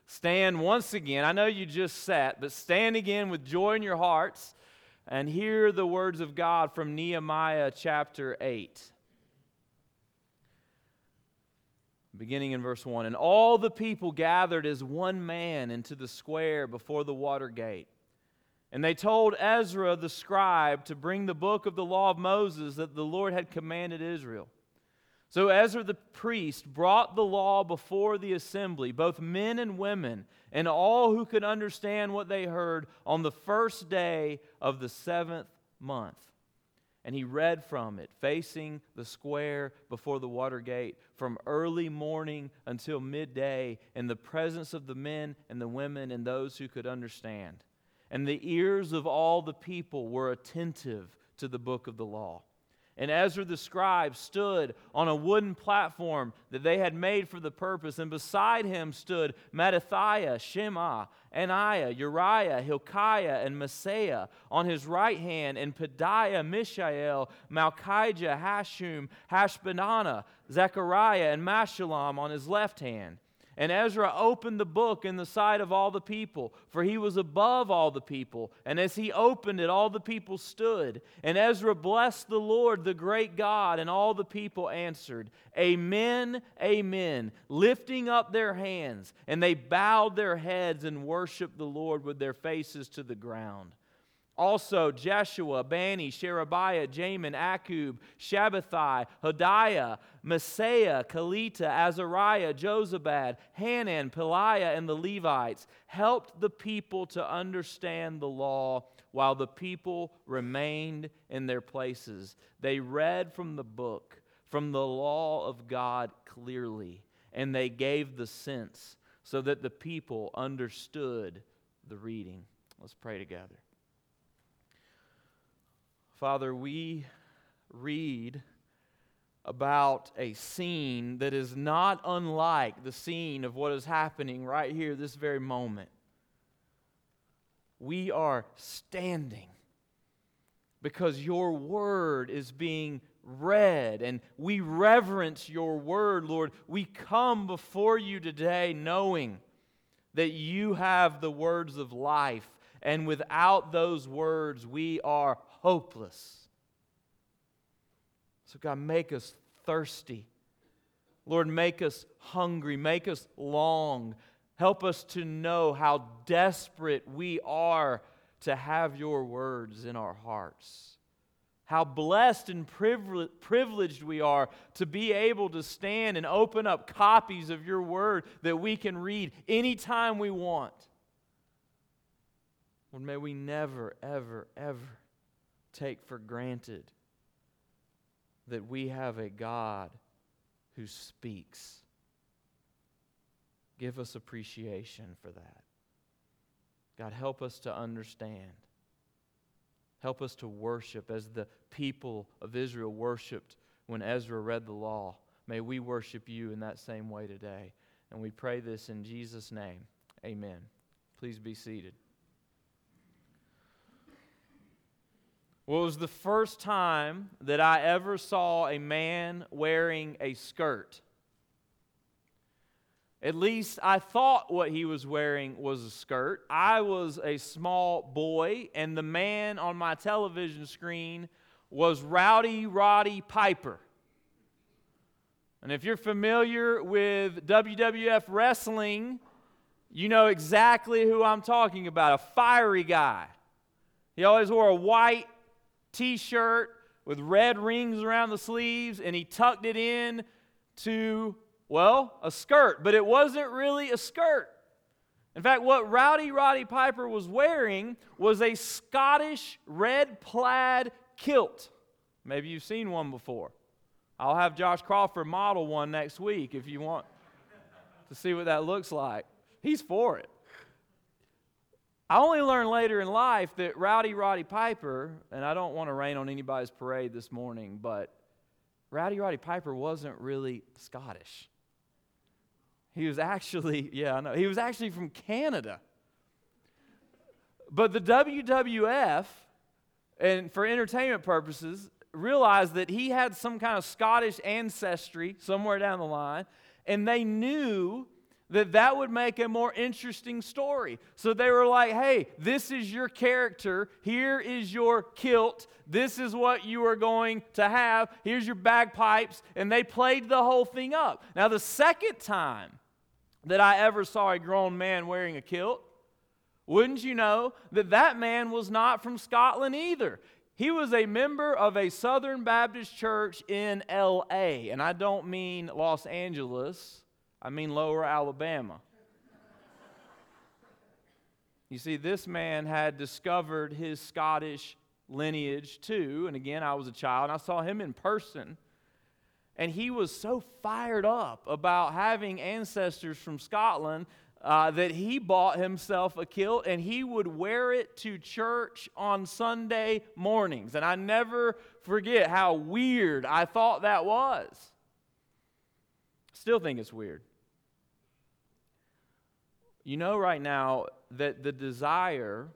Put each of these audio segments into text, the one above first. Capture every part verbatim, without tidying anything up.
stand once again. I know you just sat, but stand again with joy in your hearts and hear the words of God from Nehemiah chapter eight. Beginning in verse one. And all the people gathered as one man into the square before the water gate. And they told Ezra the scribe to bring the book of the law of Moses that the Lord had commanded Israel. So Ezra the priest brought the law before the assembly, both men and women, and all who could understand what they heard on the first day of the seventh month. And he read from it, facing the square before the water gate, from early morning until midday, in the presence of the men and the women and those who could understand. And the ears of all the people were attentive to the book of the law. And Ezra the scribe stood on a wooden platform that they had made for the purpose, and beside him stood Mattithiah, Shema, Ananiah, Uriah, Hilkiah, and Maaseiah on his right hand, and Pedaiah, Mishael, Malchijah, Hashum, Hashbaddanah, Zechariah, and Meshullam on his left hand. And Ezra opened the book in the sight of all the people, for he was above all the people. And as he opened it, all the people stood. And Ezra blessed the Lord, the great God, and all the people answered, Amen, Amen, lifting up their hands. And they bowed their heads and worshiped the Lord with their faces to the ground. Also Jeshua, Bani, Sherebiah, Jamin, Akub, Shabbathai, Hodiah, Maaseiah, Kelita, Azariah, Jozabad, Hanan, Peliah, and the Levites helped the people to understand the law while the people remained in their places. They read from the book, from the law of God clearly, and they gave the sense so that the people understood the reading. Let's pray together. Father, we read about a scene that is not unlike the scene of what is happening right here, this very moment. We are standing because your word is being read, and we reverence your word, Lord. We come before you today knowing that you have the words of life, and without those words, we are hopeless. So God, make us thirsty. Lord, make us hungry. Make us long. Help us to know how desperate we are to have your words in our hearts. How blessed and privileged we are to be able to stand and open up copies of your word that we can read anytime we want. Lord, may we never, ever, ever take for granted that we have a God who speaks. Give us appreciation for that. God, help us to understand. Help us to worship as the people of Israel worshiped when Ezra read the law. May we worship you in that same way today. And we pray this in Jesus' name. Amen. Please be seated. Well, it was the first time that I ever saw a man wearing a skirt. At least I thought what he was wearing was a skirt. I was a small boy, and the man on my television screen was Rowdy Roddy Piper. And if you're familiar with W W F wrestling, you know exactly who I'm talking about, a fiery guy. He always wore a white T-shirt with red rings around the sleeves, and he tucked it in to, well, a skirt, but it wasn't really a skirt. In fact, what Rowdy Roddy Piper was wearing was a Scottish red plaid kilt. Maybe you've seen one before. I'll have Josh Crawford model one next week if you want to see what that looks like. He's for it. I only learned later in life that Rowdy Roddy Piper, and I don't want to rain on anybody's parade this morning, but Rowdy Roddy Piper wasn't really Scottish. He was actually, yeah, I know, he was actually from Canada. But the W W F, and for entertainment purposes, realized that he had some kind of Scottish ancestry somewhere down the line, and they knew that that would make a more interesting story. So they were like, hey, this is your character. Here is your kilt. This is what you are going to have. Here's your bagpipes. And they played the whole thing up. Now, the second time that I ever saw a grown man wearing a kilt, wouldn't you know that that man was not from Scotland either? He was a member of a Southern Baptist church in L A. And I don't mean Los Angeles. I mean Lower Alabama. You see, this man had discovered his Scottish lineage too. And again, I was a child, and I saw him in person. And he was so fired up about having ancestors from Scotland uh, that he bought himself a kilt, and he would wear it to church on Sunday mornings. And I never forget how weird I thought that was. Still think it's weird. You know right now that the desire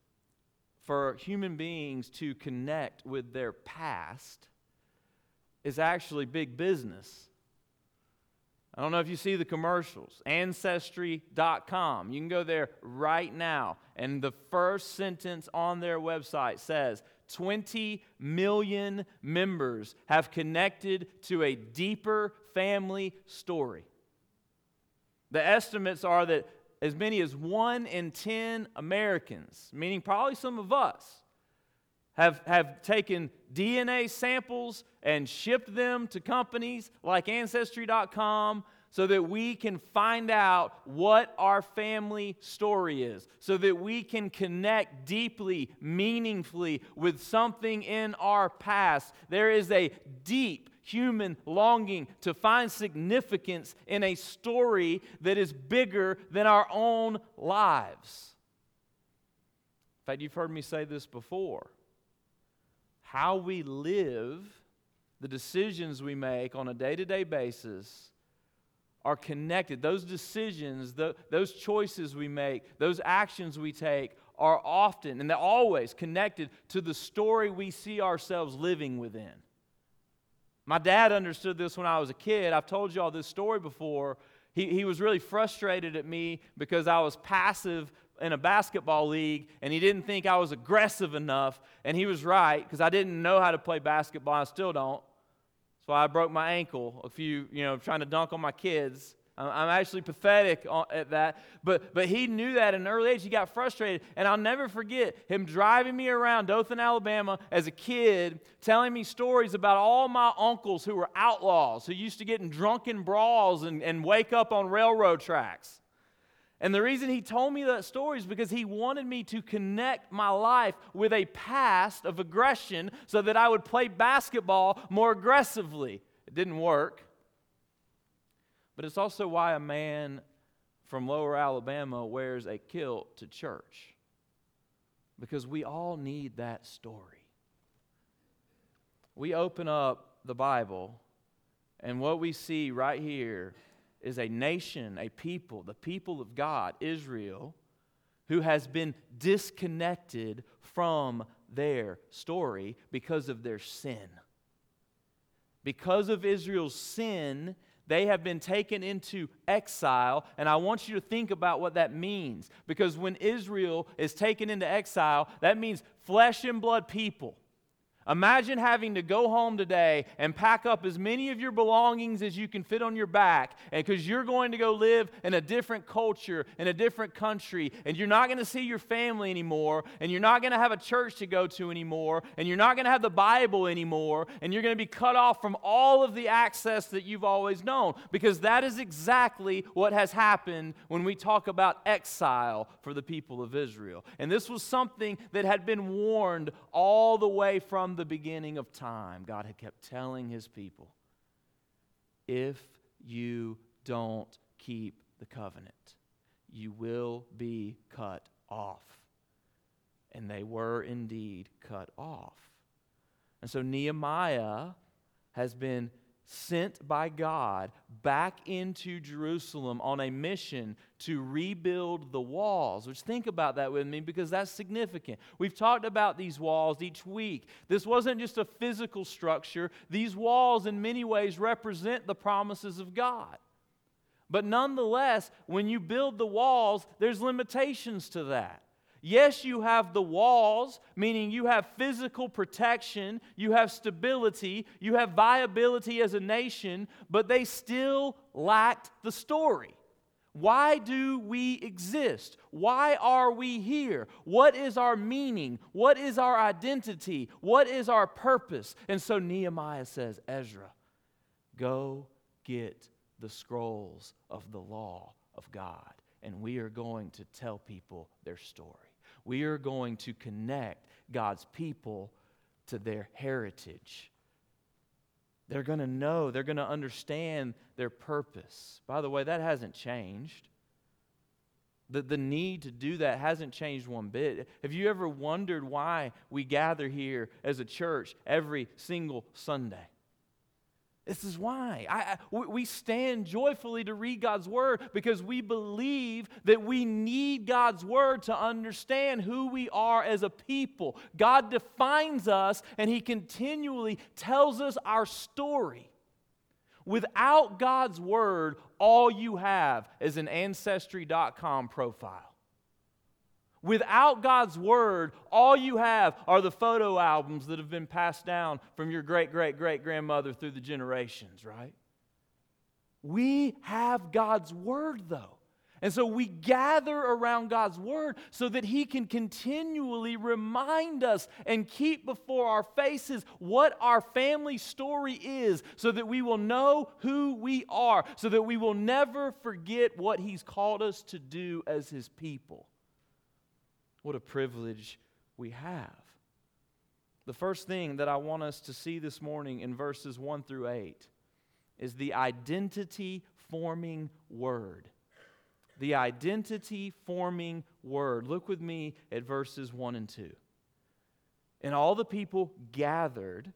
for human beings to connect with their past is actually big business. I don't know if you see the commercials, Ancestry dot com. You can go there right now, and the first sentence on their website says, twenty million members have connected to a deeper family story. The estimates are that as many as one in ten Americans, meaning probably some of us, have, have taken D N A samples and shipped them to companies like Ancestry dot com so that we can find out what our family story is, so that we can connect deeply, meaningfully with something in our past. There is a deep human longing to find significance in a story that is bigger than our own lives. In fact, you've heard me say this before. How we live, the decisions we make on a day-to-day basis are connected. Those decisions, the, those choices we make, those actions we take are often, and they're always connected to the story we see ourselves living within. My dad understood this when I was a kid. I've told you all this story before. He, he was really frustrated at me because I was passive in a basketball league, and he didn't think I was aggressive enough, and he was right, because I didn't know how to play basketball. I still don't. That's why I broke my ankle a few, you know, trying to dunk on my kids. I'm actually pathetic at that. But but he knew that at an early age. He got frustrated. And I'll never forget him driving me around Dothan, Alabama as a kid, telling me stories about all my uncles who were outlaws, who used to get in drunken brawls and, and wake up on railroad tracks. And the reason he told me that story is because he wanted me to connect my life with a past of aggression so that I would play basketball more aggressively. It didn't work. But it's also why a man from Lower Alabama wears a kilt to church. Because we all need that story. We open up the Bible, and what we see right here is a nation, a people, the people of God, Israel, who has been disconnected from their story because of their sin. Because of Israel's sin, they have been taken into exile, and I want you to think about what that means. Because when Israel is taken into exile, that means flesh and blood people. Imagine having to go home today and pack up as many of your belongings as you can fit on your back, and because you're going to go live in a different culture, in a different country, and you're not going to see your family anymore, and you're not going to have a church to go to anymore, and you're not going to have the Bible anymore, and you're going to be cut off from all of the access that you've always known, because that is exactly what has happened when we talk about exile for the people of Israel. And this was something that had been warned all the way from the beginning of time. God had kept telling his people, if you don't keep the covenant, you will be cut off. And they were indeed cut off. And so Nehemiah has been sent by God back into Jerusalem on a mission to rebuild the walls. Which, think about that with me, because that's significant. We've talked about these walls each week. This wasn't just a physical structure. These walls in many ways represent the promises of God. But nonetheless, when you build the walls, there's limitations to that. Yes, you have the walls, meaning you have physical protection, you have stability, you have viability as a nation, but they still lacked the story. Why do we exist? Why are we here? What is our meaning? What is our identity? What is our purpose? And so Nehemiah says, Ezra, go get the scrolls of the law of God, and we are going to tell people their story. We are going to connect God's people to their heritage. They're going to know, they're going to understand their purpose. By the way, that hasn't changed. The, the need to do that hasn't changed one bit. Have you ever wondered why we gather here as a church every single Sunday? This is why. I, I, we stand joyfully to read God's Word because we believe that we need God's Word to understand who we are as a people. God defines us and He continually tells us our story. Without God's Word, all you have is an Ancestry dot com profile. Without God's Word, all you have are the photo albums that have been passed down from your great-great-great-grandmother through the generations, right? We have God's Word, though. And so we gather around God's Word so that He can continually remind us and keep before our faces what our family story is so that we will know who we are, so that we will never forget what He's called us to do as His people. What a privilege we have. The first thing that I want us to see this morning in verses one through eight is the identity-forming word. The identity-forming word. Look with me at verses one and two. And all the people gathered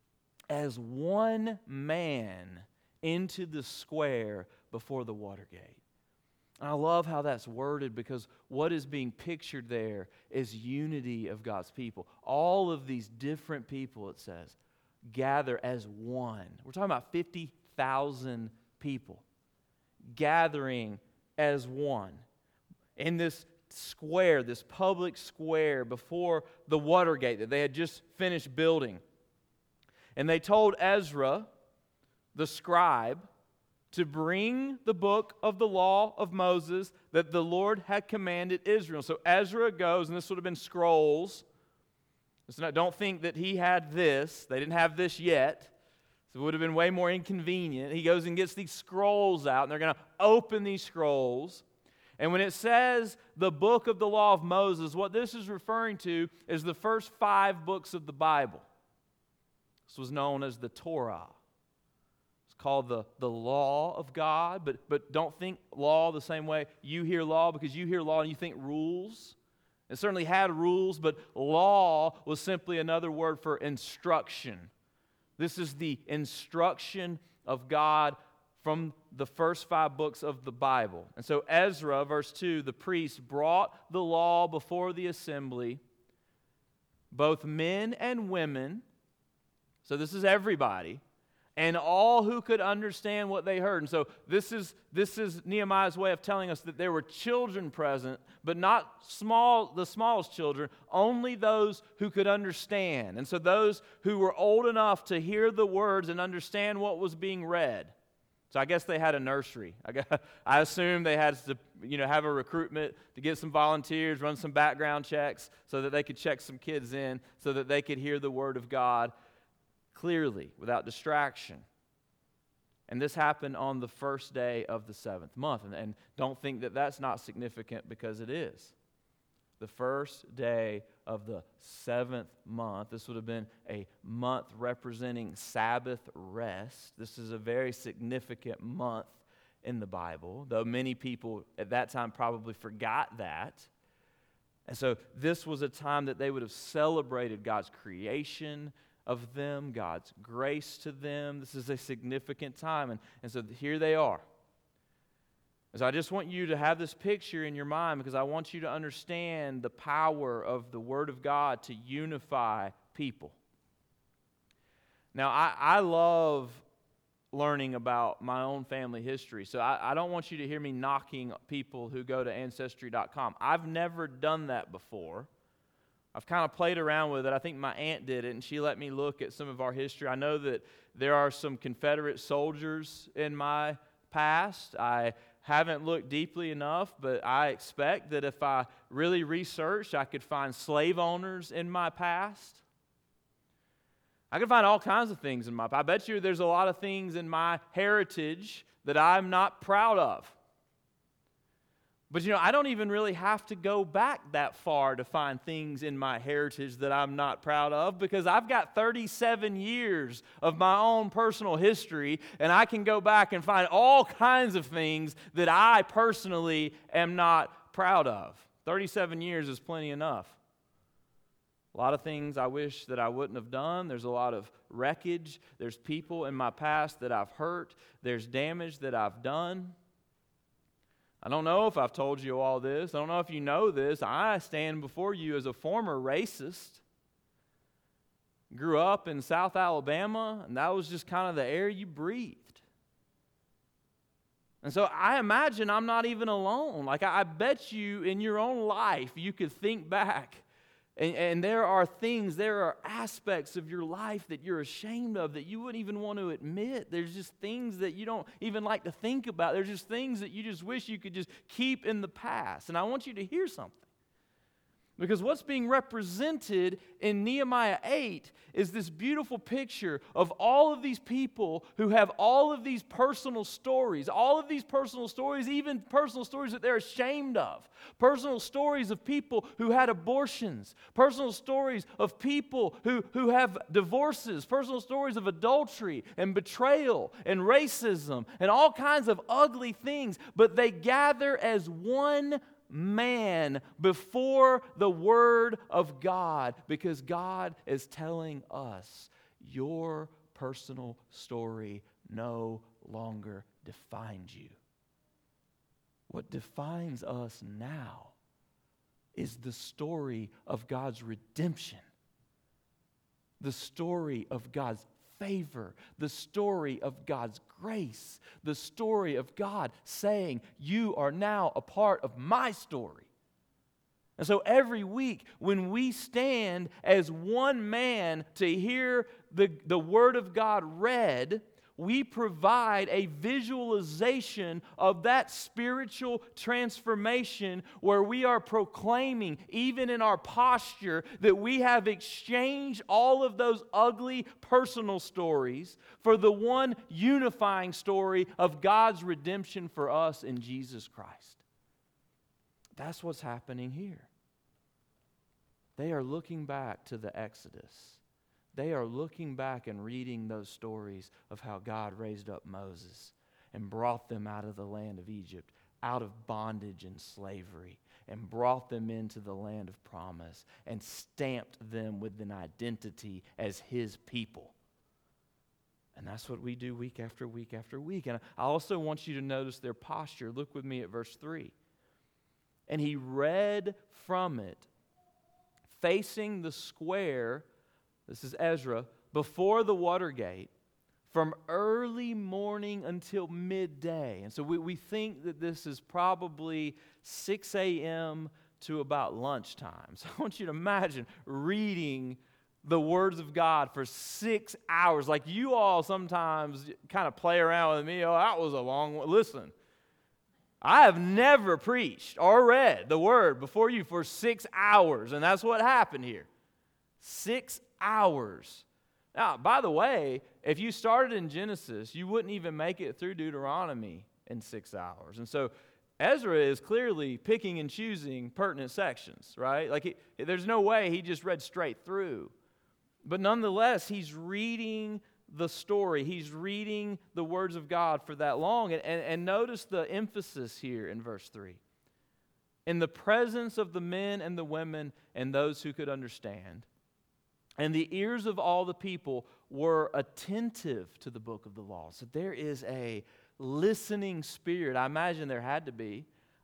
as one man into the square before the water gate. And I love how that's worded because what is being pictured there is unity of God's people. All of these different people, it says, gather as one. We're talking about fifty thousand people gathering as one in this square, this public square before the water gate that they had just finished building. And they told Ezra, the scribe, to bring the book of the law of Moses that the Lord had commanded Israel. So Ezra goes, and this would have been scrolls. So not, don't think that he had this. They didn't have this yet. So it would have been way more inconvenient. He goes and gets these scrolls out, and they're going to open these scrolls. And when it says the book of the law of Moses, what this is referring to is the first five books of the Bible. This was known as the Torah. Called the, the law of God, but, but don't think law the same way you hear law, because you hear law and you think rules. It certainly had rules, but law was simply another word for instruction. This is the instruction of God from the first five books of the Bible. And so Ezra, verse two, the priest brought the law before the assembly, both men and women, so this is everybody, and all who could understand what they heard. And so this is this is Nehemiah's way of telling us that there were children present, but not small, the smallest children, only those who could understand. And so those who were old enough to hear the words and understand what was being read. So I guess they had a nursery. I, got, I assume they had to, you know, have a recruitment to get some volunteers, run some background checks so that they could check some kids in so that they could hear the word of God clearly, without distraction. And this happened on the first day of the seventh month. And, and don't think that that's not significant, because it is. The first day of the seventh month. This would have been a month representing Sabbath rest. This is a very significant month in the Bible, though many people at that time probably forgot that. And so this was a time that they would have celebrated God's creation of them, God's grace to them. This is a significant time. And, and so here they are. So I just want you to have this picture in your mind, because I want you to understand the power of the Word of God to unify people. Now, I, I love learning about my own family history. So I, I don't want you to hear me knocking people who go to Ancestry dot com. I've never done that before. I've kind of played around with it. I think my aunt did it, and she let me look at some of our history. I know that there are some Confederate soldiers in my past. I haven't looked deeply enough, but I expect that if I really researched, I could find slave owners in my past. I can find all kinds of things in my past. I bet you there's a lot of things in my heritage that I'm not proud of. But you know, I don't even really have to go back that far to find things in my heritage that I'm not proud of, because I've got thirty-seven years of my own personal history, and I can go back and find all kinds of things that I personally am not proud of. thirty-seven years is plenty enough. A lot of things I wish that I wouldn't have done. There's a lot of wreckage. There's people in my past that I've hurt. There's damage that I've done. I don't know if I've told you all this. I don't know if you know this. I stand before you as a former racist. Grew up in South Alabama, and that was just kind of the air you breathed. And so I imagine I'm not even alone. Like, I bet you in your own life you could think back. And, and there are things, there are aspects of your life that you're ashamed of that you wouldn't even want to admit. There's just things that you don't even like to think about. There's just things that you just wish you could just keep in the past. And I want you to hear something. Because what's being represented in Nehemiah eight is this beautiful picture of all of these people who have all of these personal stories, all of these personal stories, even personal stories that they're ashamed of, personal stories of people who had abortions, personal stories of people who, who have divorces, personal stories of adultery and betrayal and racism and all kinds of ugly things, but they gather as one man before the Word of God, because God is telling us your personal story no longer defines you. What defines us now is the story of God's redemption, the story of God's favor, the story of God's grace, the story of God saying, you are now a part of my story. And so every week when we stand as one man to hear the, the Word of God read, we provide a visualization of that spiritual transformation where we are proclaiming, even in our posture, that we have exchanged all of those ugly personal stories for the one unifying story of God's redemption for us in Jesus Christ. That's what's happening here. They are looking back to the Exodus. They are looking back and reading those stories of how God raised up Moses and brought them out of the land of Egypt, out of bondage and slavery, and brought them into the land of promise and stamped them with an identity as His people. And that's what we do week after week after week. And I also want you to notice their posture. Look with me at verse three. And he read from it, facing the square, this is Ezra, before the water gate, from early morning until midday. And so we, we think that this is probably six a.m. to about lunchtime. So I want you to imagine reading the words of God for six hours. Like you all sometimes kind of play around with me. Oh, that was a long one. Listen, I have never preached or read the Word before you for six hours. And that's what happened here. Six hours. Now, by the way, if you started in Genesis, you wouldn't even make it through Deuteronomy in six hours. And so Ezra is clearly picking and choosing pertinent sections, right? Like, he, there's no way he just read straight through. But nonetheless, he's reading the story. He's reading the words of God for that long. And, and, and notice the emphasis here in verse three. In the presence of the men and the women and those who could understand, and the ears of all the people were attentive to the book of the law. So there is a listening spirit. I imagine there had to be.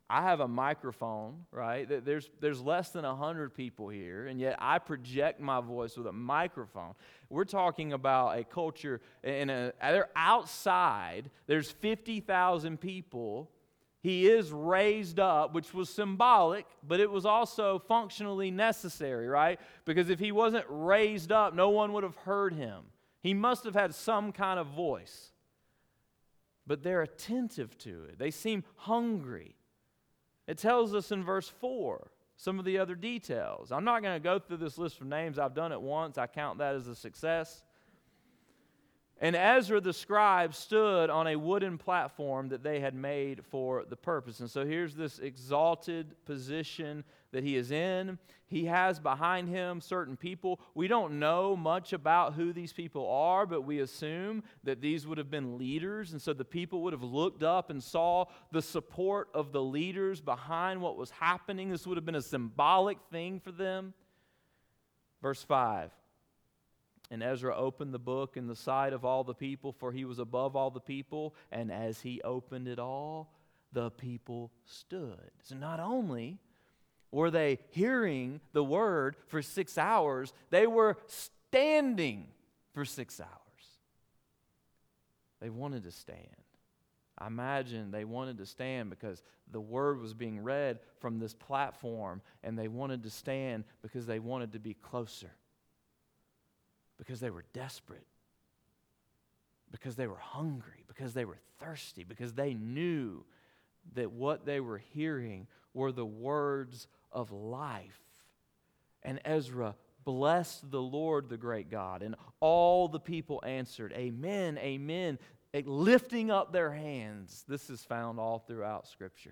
I have a microphone, right? There's, there's less than one hundred people here, and yet I project my voice with a microphone. We're talking about a culture, in a, they're outside, there's fifty thousand people. He is raised up, which was symbolic, but it was also functionally necessary, right? Because if he wasn't raised up, no one would have heard him. He must have had some kind of voice. But they're attentive to it. They seem hungry. It tells us in verse four some of the other details. I'm not going to go through this list of names. I've done it once. I count that as a success. And Ezra the scribe stood on a wooden platform that they had made for the purpose. And so here's this exalted position that he is in. He has behind him certain people. We don't know much about who these people are, but we assume that these would have been leaders. And so the people would have looked up and saw the support of the leaders behind what was happening. This would have been a symbolic thing for them. Verse five. And Ezra opened the book in the sight of all the people, for he was above all the people. And as he opened it all, the people stood. So not only were they hearing the word for six hours, they were standing for six hours. They wanted to stand. I imagine they wanted to stand because the word was being read from this platform, and they wanted to stand because they wanted to be closer. Because they were desperate, because they were hungry, because they were thirsty, because they knew that what they were hearing were the words of life. And Ezra blessed the Lord, the great God, and all the people answered, Amen, Amen, lifting up their hands. This is found all throughout Scripture.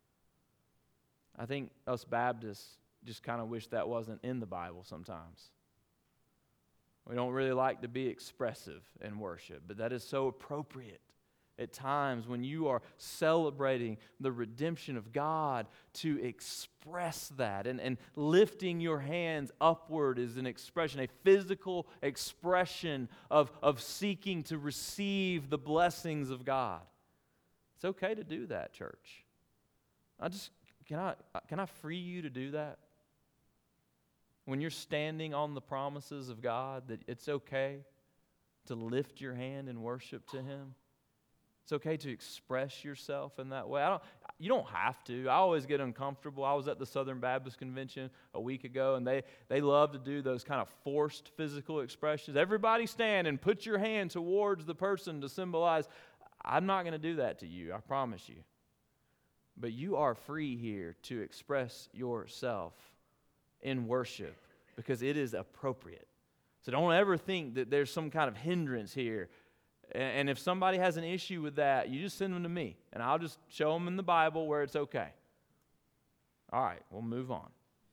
I think us Baptists just kind of wish that wasn't in the Bible sometimes. We don't really like to be expressive in worship, but that is so appropriate at times when you are celebrating the redemption of God to express that. And, and lifting your hands upward is an expression, a physical expression of, of seeking to receive the blessings of God. It's okay to do that, church. I just, can I, can I free you to do that? When you're standing on the promises of God, that it's okay to lift your hand and worship to Him. It's okay to express yourself in that way. I don't, you don't have to. I always get uncomfortable. I was at the Southern Baptist Convention a week ago, and they, they love to do those kind of forced physical expressions. Everybody stand and put your hand towards the person to symbolize. I'm not going to do that to you, I promise you. But you are free here to express yourself in worship, because it is appropriate. So don't ever think that there's some kind of hindrance here. And if somebody has an issue with that, you just send them to me, and I'll just show them in the Bible where it's okay. All right, we'll move on.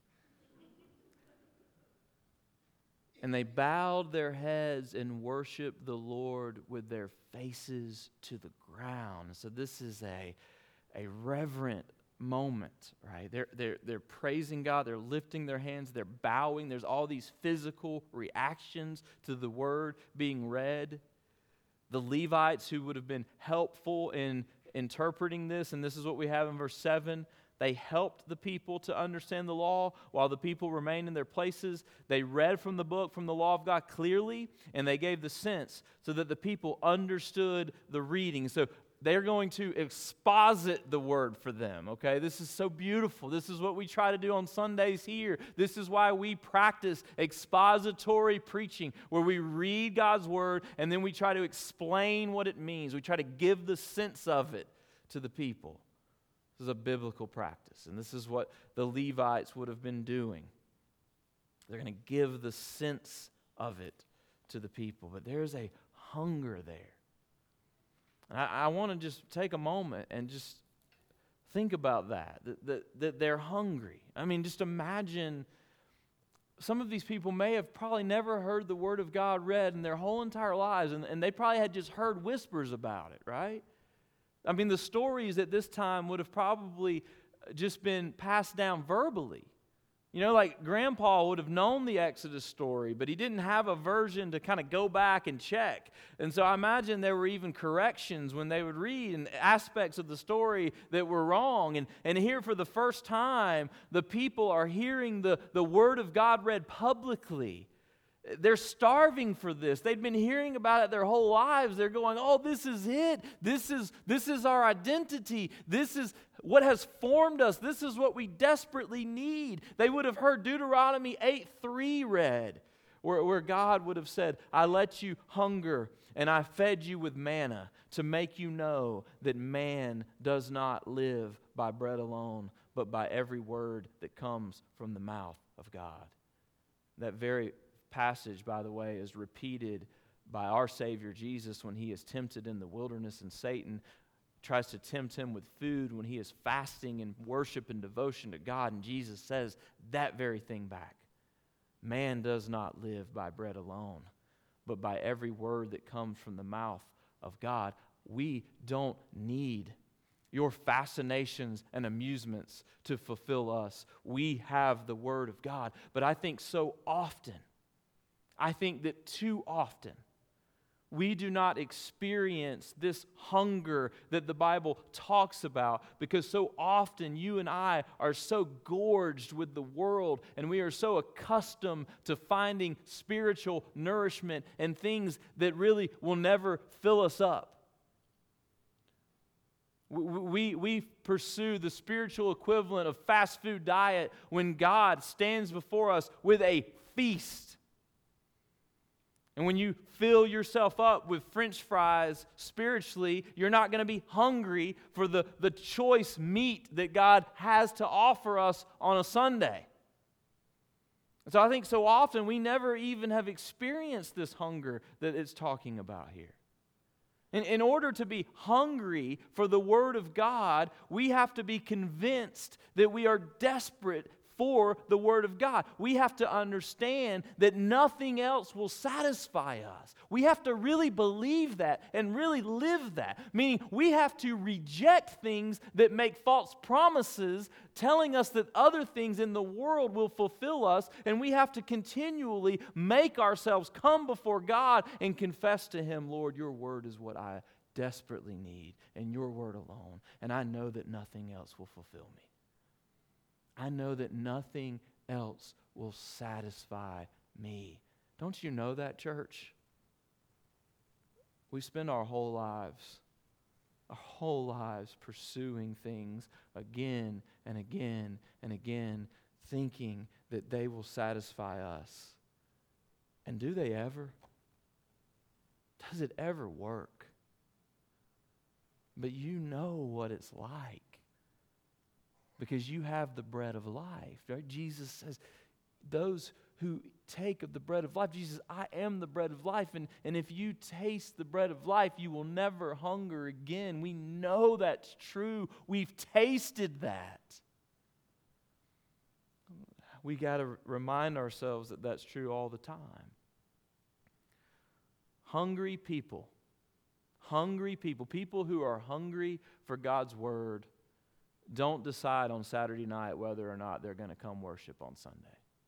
And they bowed their heads and worshiped the Lord with their faces to the ground. So this is a, a reverent moment, right? They're, they're, they're praising God, they're lifting their hands, they're bowing. There's all these physical reactions to the word being read. The Levites, who would have been helpful in interpreting this, and this is what we have in verse seven, they helped the people to understand the law while the people remained in their places. They read from the book, from the law of God clearly, and they gave the sense so that the people understood the reading. So they're going to exposit the word for them, okay? This is so beautiful. This is what we try to do on Sundays here. This is why we practice expository preaching, where we read God's word and then we try to explain what it means. We try to give the sense of it to the people. This is a biblical practice, and this is what the Levites would have been doing. They're going to give the sense of it to the people, but there's a hunger there. I, I want to just take a moment and just think about that, that, that, that they're hungry. I mean, just imagine some of these people may have probably never heard the Word of God read in their whole entire lives, and, and they probably had just heard whispers about it, right? I mean, the stories at this time would have probably just been passed down verbally. You know, like Grandpa would have known the Exodus story, but he didn't have a version to kind of go back and check. And so I imagine there were even corrections when they would read and aspects of the story that were wrong. And, and here for the first time, the people are hearing the, the Word of God read publicly. They're starving for this. They've been hearing about it their whole lives. They're going, oh, this is it. This is, this is our identity. This is what has formed us. This is what we desperately need. They would have heard Deuteronomy eight three read, where, where God would have said, I let you hunger and I fed you with manna to make you know that man does not live by bread alone, but by every word that comes from the mouth of God. That very passage, by the way, is repeated by our Savior Jesus when he is tempted in the wilderness, and Satan tries to tempt him with food when he is fasting in worship and devotion to God, and Jesus says that very thing back. Man does not live by bread alone, but by every word that comes from the mouth of God. We don't need your fascinations and amusements to fulfill us. We have the Word of God. But I think so often, I think that too often, we do not experience this hunger that the Bible talks about, because so often you and I are so gorged with the world, and we are so accustomed to finding spiritual nourishment and things that really will never fill us up. We, we pursue the spiritual equivalent of fast food diet when God stands before us with a feast. And when you fill yourself up with French fries spiritually, you're not going to be hungry for the, the choice meat that God has to offer us on a Sunday. And so I think so often we never even have experienced this hunger that it's talking about here. In, in order to be hungry for the Word of God, we have to be convinced that we are desperate for the Word of God. We have to understand that nothing else will satisfy us. We have to really believe that and really live that. Meaning we have to reject things that make false promises telling us that other things in the world will fulfill us, and we have to continually make ourselves come before God and confess to Him, Lord, your Word is what I desperately need, and your Word alone, and I know that nothing else will fulfill me. I know that nothing else will satisfy me. Don't you know that, church? We spend our whole lives, our whole lives pursuing things again and again and again, thinking that they will satisfy us. And do they ever? Does it ever work? But you know what it's like, because you have the bread of life, right? Jesus says, those who take of the bread of life, Jesus, I am the bread of life, and, and if you taste the bread of life, you will never hunger again. We know that's true. We've tasted that. We got to remind ourselves that that's true all the time. Hungry people, hungry people, people who are hungry for God's Word, don't decide on Saturday night whether or not they're going to come worship on Sunday.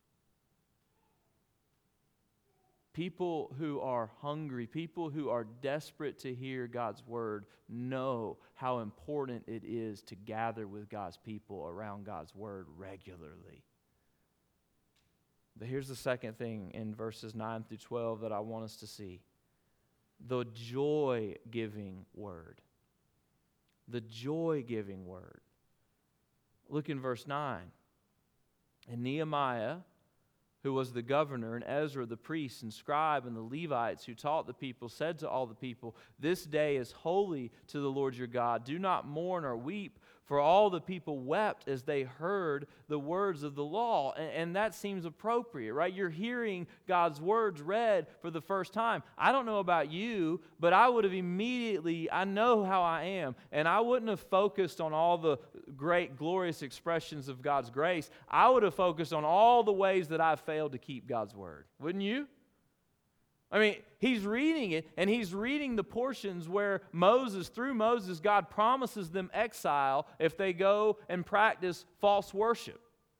People who are hungry, people who are desperate to hear God's Word, know how important it is to gather with God's people around God's Word regularly. But here's the second thing in verses nine through twelve that I want us to see. The joy-giving Word. The joy-giving Word. Look in verse nine. And Nehemiah, who was the governor, and Ezra the priest and scribe, and the Levites who taught the people, said to all the people, this day is holy to the Lord your God. Do not mourn or weep, for all the people wept as they heard the words of the law. And, and that seems appropriate, right? You're hearing God's words read for the first time. I don't know about you, but I would have immediately, I know how I am, and I wouldn't have focused on all the great, glorious expressions of God's grace. I would have focused on all the ways that I've failed to keep God's word. Wouldn't you? I mean, he's reading it, and he's reading the portions where Moses, through Moses, God promises them exile if they go and practice false worship.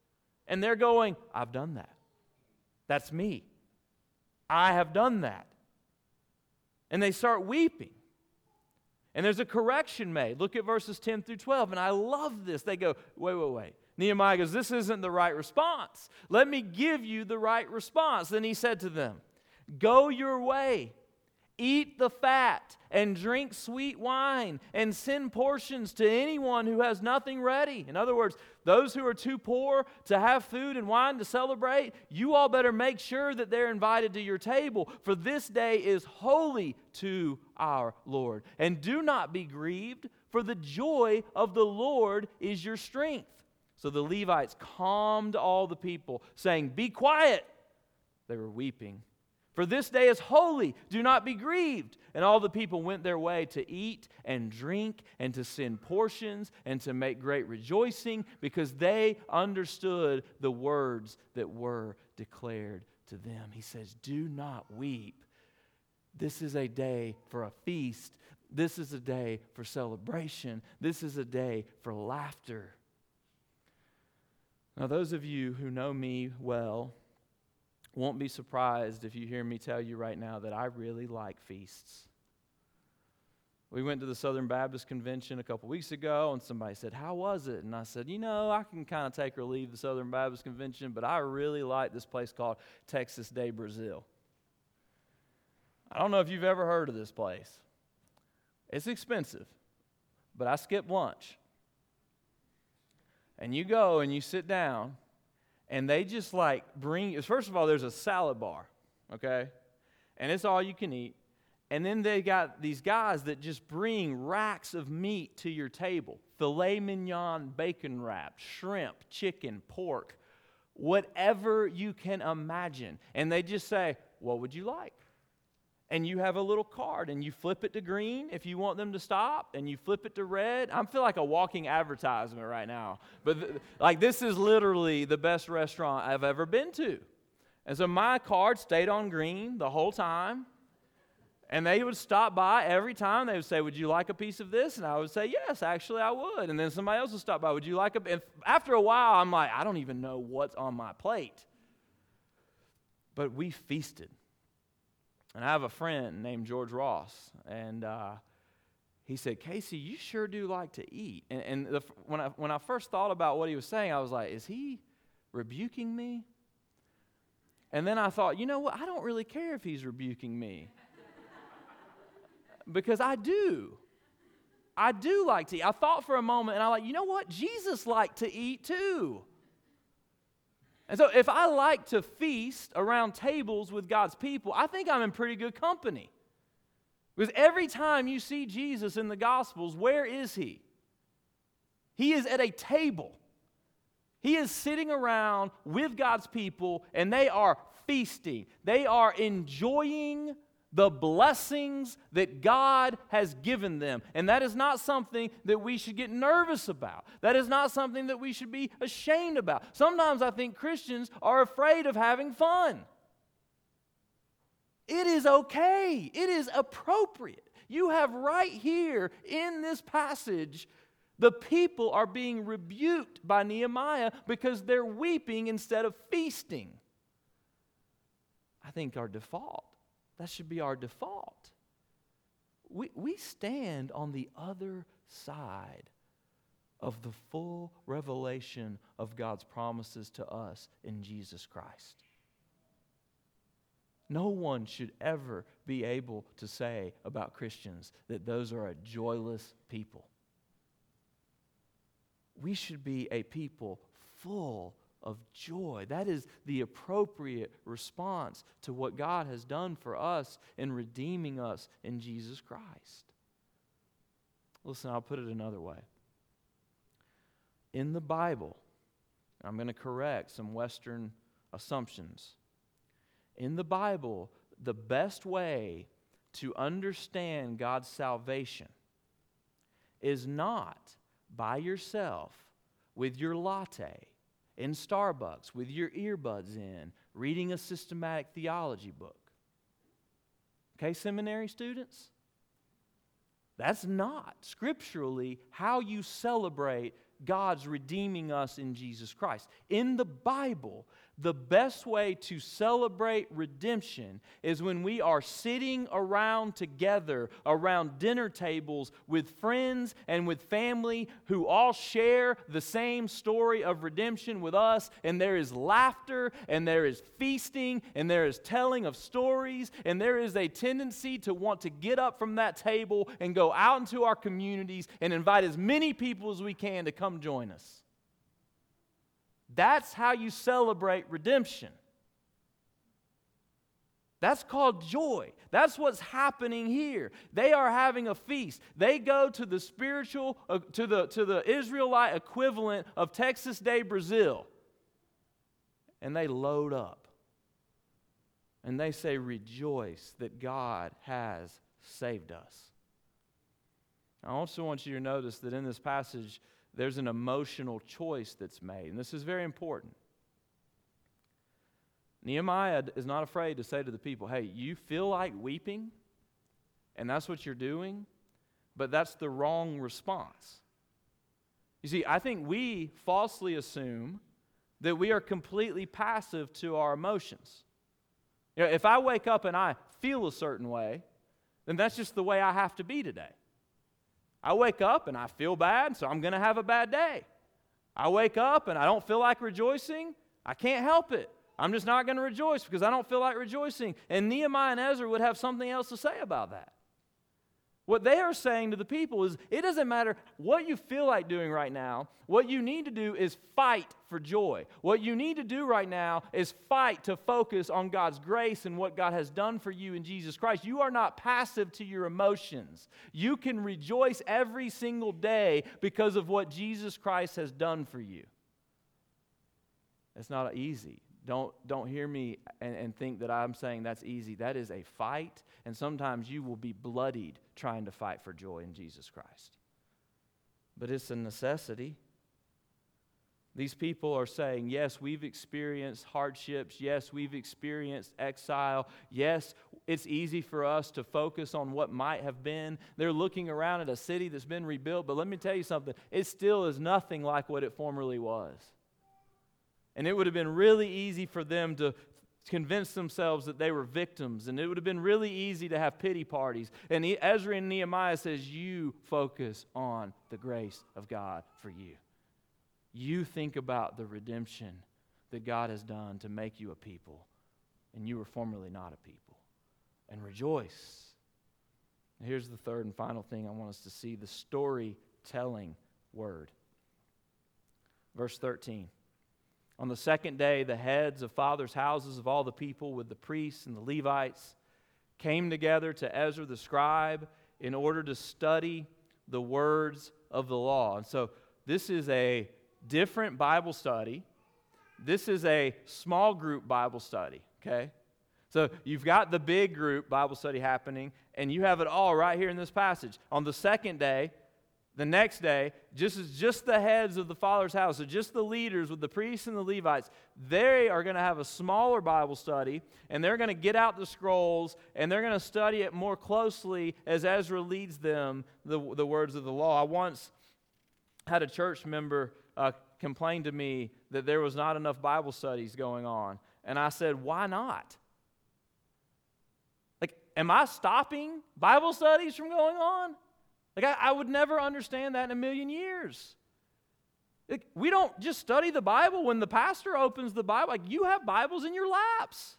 And they're going, I've done that. That's me. I have done that. And they start weeping. And there's a correction made. Look at verses ten through twelve. And I love this. They go, wait, wait, wait. Nehemiah goes, this isn't the right response. Let me give you the right response. Then he said to them, go your way. Eat the fat and drink sweet wine and send portions to anyone who has nothing ready. In other words, those who are too poor to have food and wine to celebrate, you all better make sure that they're invited to your table, for this day is holy to our Lord. And do not be grieved, for the joy of the Lord is your strength. So the Levites calmed all the people, saying, be quiet. They were weeping. For this day is holy, do not be grieved. And all the people went their way to eat and drink and to send portions and to make great rejoicing, because they understood the words that were declared to them. He says, do not weep. This is a day for a feast. This is a day for celebration. This is a day for laughter. Now, those of you who know me well won't be surprised if you hear me tell you right now that I really like feasts. We went to the Southern Baptist Convention a couple weeks ago, and somebody said, how was it? And I said, you know, I can kind of take or leave the Southern Baptist Convention, but I really like this place called Texas de Brazil. I don't know if you've ever heard of this place. It's expensive, but I skipped lunch. And you go and you sit down, and they just like bring, first of all, there's a salad bar, okay? And it's all you can eat. And then they got these guys that just bring racks of meat to your table. Filet mignon, bacon wrap, shrimp, chicken, pork, whatever you can imagine. And they just say, what would you like? And you have a little card, and you flip it to green if you want them to stop, and you flip it to red. I feel like a walking advertisement right now. But th- like this is literally the best restaurant I've ever been to. And so my card stayed on green the whole time. And they would stop by every time. They would say, would you like a piece of this? And I would say, yes, actually I would. And then somebody else would stop by, would you like a... And after a while, I'm like, I don't even know what's on my plate. But we feasted. And I have a friend named George Ross, and uh, he said, Casey, you sure do like to eat. And, and the, when, I, when I first thought about what he was saying, I was like, is he rebuking me? And then I thought, you know what, I don't really care if he's rebuking me. Because I do. I do like to eat. I thought for a moment, and I'm like, you know what, Jesus liked to eat too. And so if I like to feast around tables with God's people, I think I'm in pretty good company. Because every time you see Jesus in the Gospels, where is he? He is at a table. He is sitting around with God's people, and they are feasting. They are enjoying the blessings that God has given them. And that is not something that we should get nervous about. That is not something that we should be ashamed about. Sometimes I think Christians are afraid of having fun. It is okay. It is appropriate. You have right here in this passage, the people are being rebuked by Nehemiah because they're weeping instead of feasting. I think our default, that should be our default. We, we stand on the other side of the full revelation of God's promises to us in Jesus Christ. No one should ever be able to say about Christians that those are a joyless people. We should be a people full of joy. That is the appropriate response to what God has done for us in redeeming us in Jesus Christ. Listen, I'll put it another way. In the Bible, I'm going to correct some Western assumptions. In the Bible, the best way to understand God's salvation is not by yourself with your latte in Starbucks with your earbuds in, reading a systematic theology book. Okay, seminary students? That's not scripturally how you celebrate God's redeeming us in Jesus Christ. In the Bible, the best way to celebrate redemption is when we are sitting around together, around dinner tables with friends and with family who all share the same story of redemption with us, and there is laughter, and there is feasting, and there is telling of stories, and there is a tendency to want to get up from that table and go out into our communities and invite as many people as we can to come join us. That's how you celebrate redemption. That's called joy. That's what's happening here. They are having a feast. They go to the spiritual, uh, to the to the Israelite equivalent of Texas Day, Brazil, and they load up. And they say, rejoice that God has saved us. I also want you to notice that in this passage, there's an emotional choice that's made. And this is very important. Nehemiah is not afraid to say to the people, hey, you feel like weeping, and that's what you're doing, but that's the wrong response. You see, I think we falsely assume that we are completely passive to our emotions. You know, if I wake up and I feel a certain way, then that's just the way I have to be today. I wake up and I feel bad, so I'm going to have a bad day. I wake up and I don't feel like rejoicing. I can't help it. I'm just not going to rejoice because I don't feel like rejoicing. And Nehemiah and Ezra would have something else to say about that. What they are saying to the people is, it doesn't matter what you feel like doing right now. What you need to do is fight for joy. What you need to do right now is fight to focus on God's grace and what God has done for you in Jesus Christ. You are not passive to your emotions. You can rejoice every single day because of what Jesus Christ has done for you. It's not easy. Don't, don't hear me and, and think that I'm saying that's easy. That is a fight, and sometimes you will be bloodied trying to fight for joy in Jesus Christ. But it's a necessity. These people are saying, yes, we've experienced hardships. Yes, we've experienced exile. Yes, it's easy for us to focus on what might have been. They're looking around at a city that's been rebuilt, but let me tell you something. It still is nothing like what it formerly was. And it would have been really easy for them to convince themselves that they were victims. And it would have been really easy to have pity parties. And Ezra and Nehemiah says, you focus on the grace of God for you. You think about the redemption that God has done to make you a people. And you were formerly not a people. And rejoice. And here's the third and final thing I want us to see, the storytelling word. Verse thirteen. On the second day, the heads of fathers' houses of all the people with the priests and the Levites came together to Ezra the scribe in order to study the words of the law. And so this is a different Bible study. This is a small group Bible study, okay? So you've got the big group Bible study happening, and you have it all right here in this passage. On the second day, the next day, just as just the heads of the father's house, so just the leaders with the priests and the Levites, they are going to have a smaller Bible study, and they're going to get out the scrolls, and they're going to study it more closely as Ezra leads them the, the words of the law. I once had a church member uh, complain to me that there was not enough Bible studies going on, and I said, why not? Like, am I stopping Bible studies from going on? Like, I, I would never understand that in a million years. Like, we don't just study the Bible when the pastor opens the Bible. Like, you have Bibles in your laps.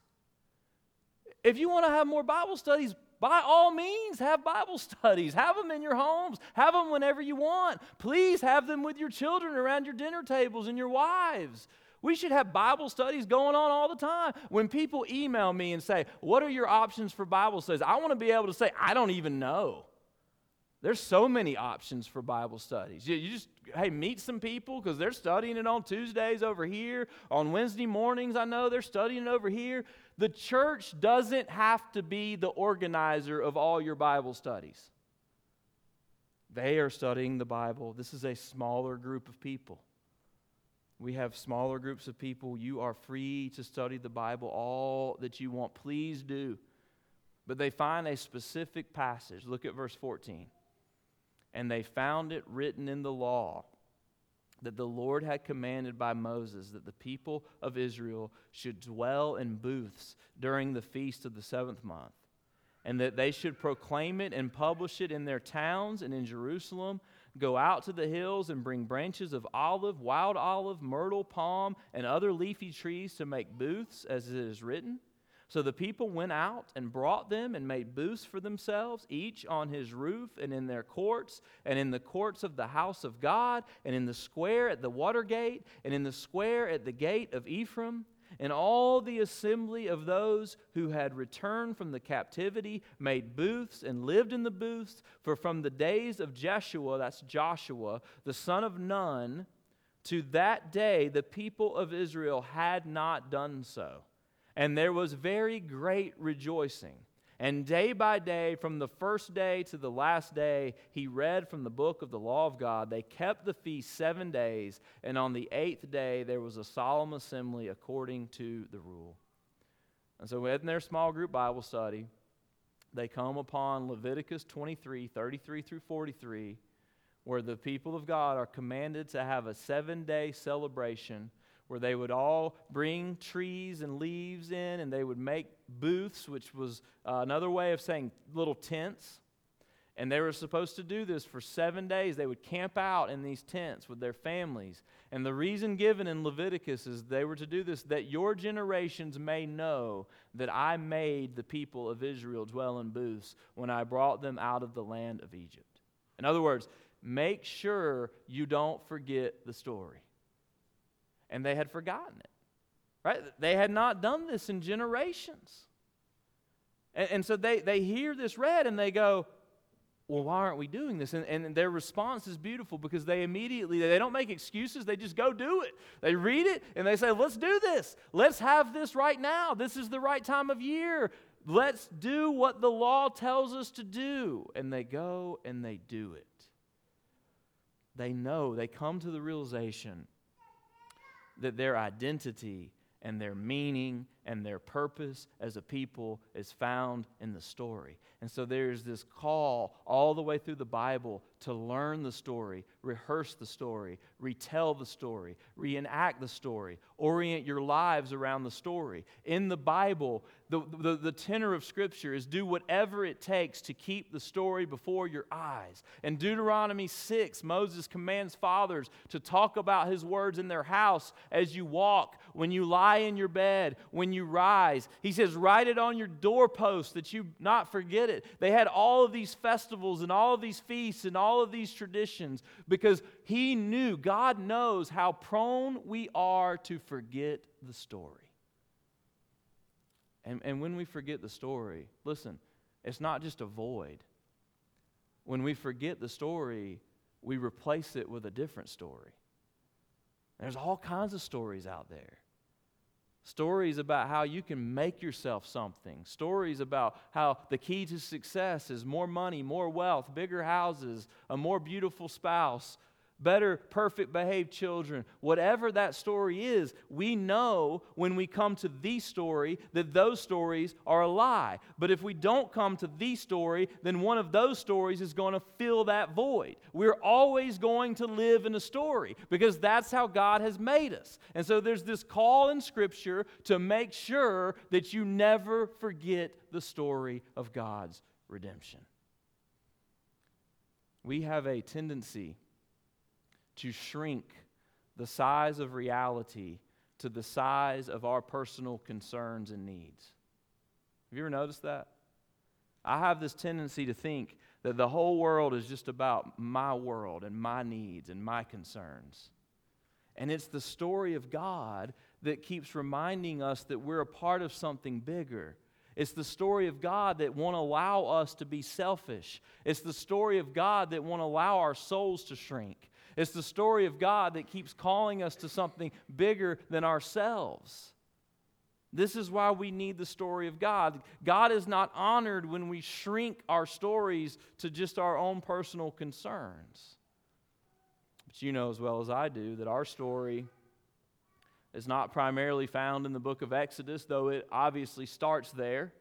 If you want to have more Bible studies, by all means, have Bible studies. Have them in your homes. Have them whenever you want. Please have them with your children around your dinner tables and your wives. We should have Bible studies going on all the time. When people email me and say, what are your options for Bible studies? I want to be able to say, I don't even know. There's so many options for Bible studies. You, you just, hey, meet some people because they're studying it on Tuesdays over here. On Wednesday mornings, I know they're studying it over here. The church doesn't have to be the organizer of all your Bible studies. They are studying the Bible. This is a smaller group of people. We have smaller groups of people. You are free to study the Bible all that you want. Please do. But they find a specific passage. Look at verse fourteen. And they found it written in the law that the Lord had commanded by Moses that the people of Israel should dwell in booths during the feast of the seventh month, and that they should proclaim it and publish it in their towns and in Jerusalem, go out to the hills and bring branches of olive, wild olive, myrtle, palm, and other leafy trees to make booths, as it is written. So the people went out and brought them and made booths for themselves, each on his roof and in their courts, and in the courts of the house of God, and in the square at the water gate, and in the square at the gate of Ephraim. And all the assembly of those who had returned from the captivity made booths and lived in the booths, for from the days of Jeshua, that's Joshua, the son of Nun, to that day the people of Israel had not done so. And there was very great rejoicing. And day by day, from the first day to the last day, he read from the book of the law of God. They kept the feast seven days, and on the eighth day there was a solemn assembly according to the rule. And so in their small group Bible study, they come upon Leviticus twenty-three, thirty-three through forty-three, where the people of God are commanded to have a seven-day celebration where they would all bring trees and leaves in, and they would make booths, which was uh, another way of saying little tents. And they were supposed to do this for seven days. They would camp out in these tents with their families. And the reason given in Leviticus is they were to do this, that your generations may know that I made the people of Israel dwell in booths when I brought them out of the land of Egypt. In other words, make sure you don't forget the story. And they had forgotten it, right? They had not done this in generations. And, and so they, they hear this read and they go, well, why aren't we doing this? And, and their response is beautiful because they immediately, they don't make excuses, they just go do it. They read it and they say, let's do this. Let's have this right now. This is the right time of year. Let's do what the law tells us to do. And they go and they do it. They know, they come to the realization that their identity and their meaning and their purpose as a people is found in the story. And so there's this call all the way through the Bible to learn the story, rehearse the story, retell the story, reenact the story, orient your lives around the story. In the Bible, the, the, the tenor of Scripture is do whatever it takes to keep the story before your eyes. In Deuteronomy six, Moses commands fathers to talk about his words in their house as you walk, when you lie in your bed, when you rise. He says, write it on your doorpost that you not forget it. They had all of these festivals and all of these feasts and all of these traditions because he knew, God knows how prone we are to forget the story. And, and when we forget the story, listen, it's not just a void. When we forget the story, we replace it with a different story. There's all kinds of stories out there. Stories about how you can make yourself something. Stories about how the key to success is more money, more wealth, bigger houses, a more beautiful spouse, better, perfect behaved children. Whatever that story is, we know when we come to the story that those stories are a lie. But if we don't come to the story, then one of those stories is going to fill that void. We're always going to live in a story because that's how God has made us. And so there's this call in Scripture to make sure that you never forget the story of God's redemption. We have a tendency to shrink the size of reality to the size of our personal concerns and needs. Have you ever noticed that? I have this tendency to think that the whole world is just about my world and my needs and my concerns. And it's the story of God that keeps reminding us that we're a part of something bigger. It's the story of God that won't allow us to be selfish. It's the story of God that won't allow our souls to shrink. It's the story of God that keeps calling us to something bigger than ourselves. This is why we need the story of God. God is not honored when we shrink our stories to just our own personal concerns. But you know as well as I do that our story is not primarily found in the book of Exodus, though it obviously starts there.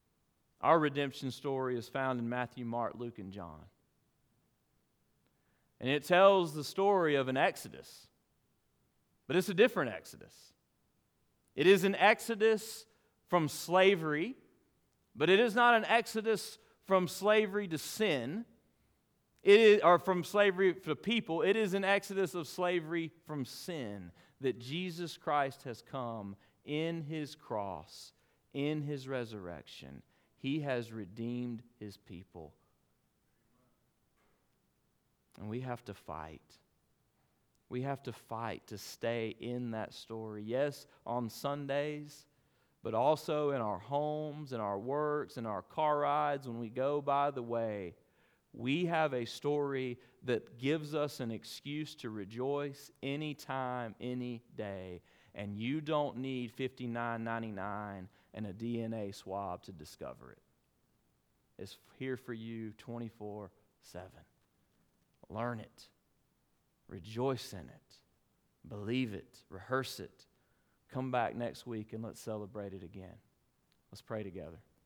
Our redemption story is found in Matthew, Mark, Luke, and John. And it tells the story of an exodus. But it's a different exodus. It is an exodus from slavery, but it is not an exodus from slavery to sin. It is, or from slavery to people. It is an exodus of slavery from sin that Jesus Christ has come in His cross, in His resurrection. He has redeemed His people. And we have to fight. We have to fight to stay in that story. Yes, on Sundays, but also in our homes, in our works, in our car rides, when we go by the way. We have a story that gives us an excuse to rejoice anytime, any day. And you don't need fifty-nine ninety-nine and a D N A swab to discover it. It's here for you twenty-four seven. Learn it. Rejoice in it. Believe it. Rehearse it. Come back next week and let's celebrate it again. Let's pray together.